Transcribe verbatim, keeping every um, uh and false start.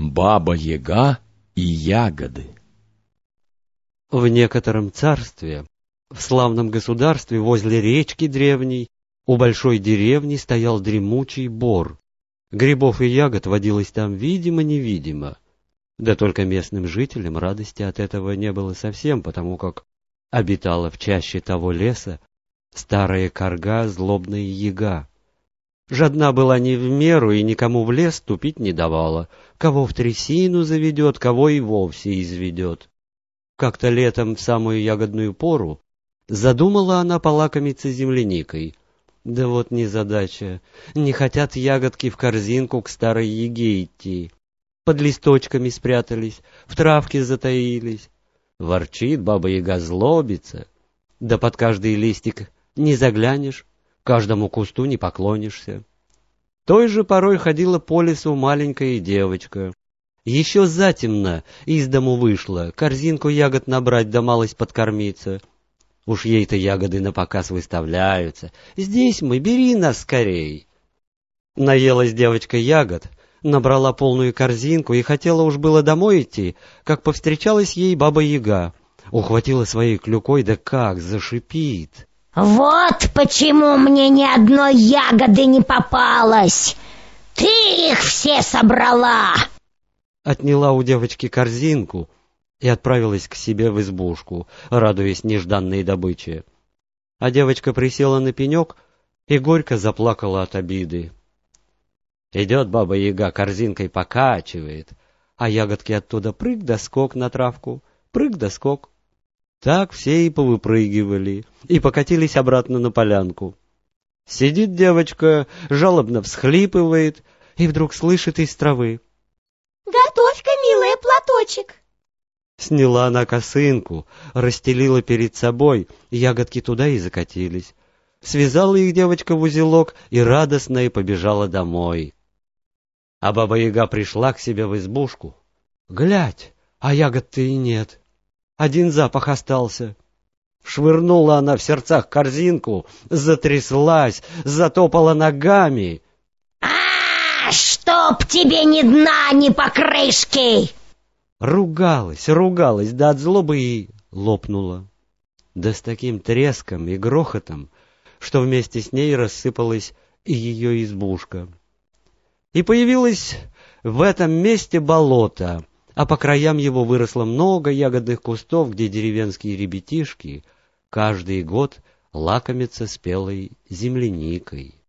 Баба-Яга и ягоды. В некотором царстве, в славном государстве возле речки древней, у большой деревни стоял дремучий бор. Грибов и ягод водилось там видимо-невидимо. Да только местным жителям радости от этого не было совсем, потому как обитала в чаще того леса старая карга злобная яга. Жадна была не в меру и никому в лес ступить не давала, кого в трясину заведет, кого и вовсе изведет. Как-то летом в самую ягодную пору задумала она полакомиться земляникой. Да вот незадача, не хотят ягодки в корзинку к старой яге идти. Под листочками спрятались, в травке затаились. Ворчит баба-яга, злобится, да под каждый листик не заглянешь, каждому кусту не поклонишься. Той же порой ходила по лесу маленькая девочка. Еще затемно из дому вышла, корзинку ягод набрать да малость подкормиться. Уж ей-то ягоды напоказ выставляются. Здесь мы, бери нас скорей. Наелась девочка ягод, набрала полную корзинку и хотела уж было домой идти, как повстречалась ей баба-яга. Ухватила своей клюкой, да как зашипит. Вот почему мне ни одной ягоды не попалось. Ты их все собрала. Отняла у девочки корзинку и отправилась к себе в избушку, радуясь нежданной добыче. А девочка присела на пенек и горько заплакала от обиды. Идет баба-яга, корзинкой покачивает, а ягодки оттуда прыг да скок на травку, прыг да скок. Так все и повыпрыгивали, и покатились обратно на полянку. Сидит девочка, жалобно всхлипывает, и вдруг слышит из травы: «Готовь-ка, милая, платочек!» Сняла она косынку, расстелила перед собой, ягодки туда и закатились. Связала их девочка в узелок и радостно и побежала домой. А баба-яга пришла к себе в избушку. Глядь, а ягод-то и нет. Один запах остался. Швырнула она в сердцах корзинку, затряслась, затопала ногами. А, чтоб тебе ни дна, ни покрышки! Ругалась, ругалась, да от злобы и лопнула. Да с таким треском и грохотом, что вместе с ней рассыпалась и ее избушка. И появилось в этом месте болото, а по краям его выросло много ягодных кустов, где деревенские ребятишки каждый год лакомятся спелой земляникой.